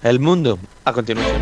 El mundo a continuación.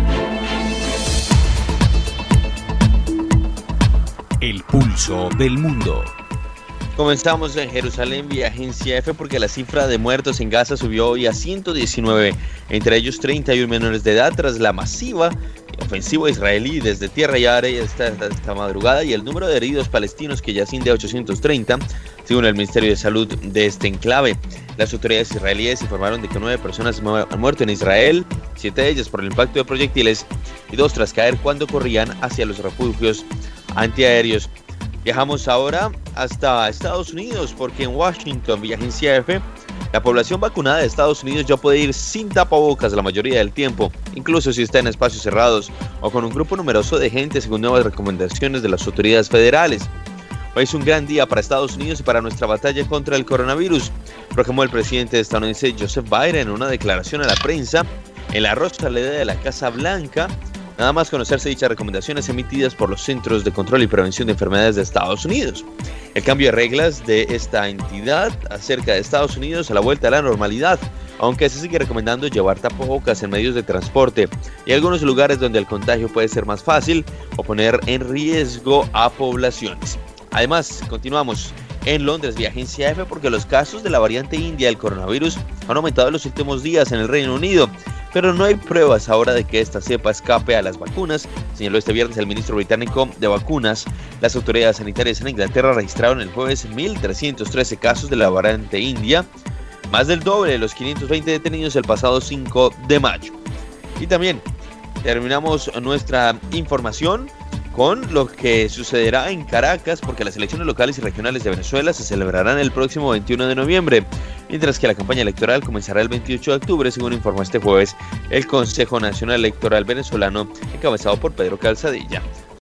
El pulso del mundo. Comenzamos en Jerusalén vía Agencia F porque la cifra de muertos en Gaza subió hoy a 119, entre ellos 31 menores de edad tras la masiva ofensiva israelí desde tierra y aire esta madrugada, y el número de heridos palestinos que ya asciende a 830, según el Ministerio de Salud de este enclave. Las autoridades israelíes informaron de que 9 personas han muerto en Israel, 7 de ellas por el impacto de proyectiles y 2 tras caer cuando corrían hacia los refugios antiaéreos. Viajamos ahora hasta Estados Unidos porque en Washington, vía Agencia F, la población vacunada de Estados Unidos ya puede ir sin tapabocas la mayoría del tiempo, incluso si está en espacios cerrados o con un grupo numeroso de gente, según nuevas recomendaciones de las autoridades federales. Hoy es un gran día para Estados Unidos y para nuestra batalla contra el coronavirus, proclamó el presidente estadounidense Joseph Biden en una declaración a la prensa en la rosaleda de la Casa Blanca. Nada más conocerse dichas recomendaciones emitidas por los Centros de Control y Prevención de Enfermedades de Estados Unidos. El cambio de reglas de esta entidad acerca de Estados Unidos a la vuelta a la normalidad, aunque se sigue recomendando llevar tapabocas en medios de transporte y algunos lugares donde el contagio puede ser más fácil o poner en riesgo a poblaciones. Además, continuamos en Londres vía Agencia F porque los casos de la variante india del coronavirus han aumentado en los últimos días en el Reino Unido, pero no hay pruebas ahora de que esta cepa escape a las vacunas, señaló este viernes el ministro británico de vacunas. Las autoridades sanitarias en Inglaterra registraron el jueves 1.313 casos de la variante india, más del doble de los 520 detenidos el pasado 5 de mayo. Y también terminamos nuestra información con lo que sucederá en Caracas, porque las elecciones locales y regionales de Venezuela se celebrarán el próximo 21 de noviembre, mientras que la campaña electoral comenzará el 28 de octubre, según informó este jueves el Consejo Nacional Electoral Venezolano, encabezado por Pedro Calzadilla.